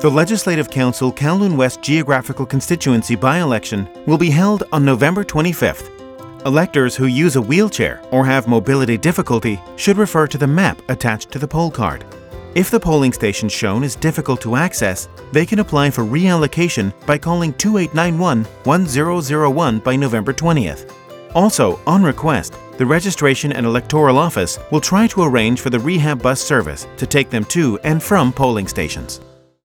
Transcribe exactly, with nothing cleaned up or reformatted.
The Legislative Council Kowloon West Geographical Constituency by-election will be held on November twenty-fifth. Electors who use a wheelchair or have mobility difficulty should refer to the map attached to the poll card. If the polling station shown is difficult to access, they can apply for reallocation by calling two eight nine one, one zero zero one by November twentieth. Also, on request, the Registration and Electoral Office will try to arrange for the rehab bus service to take them to and from polling stations.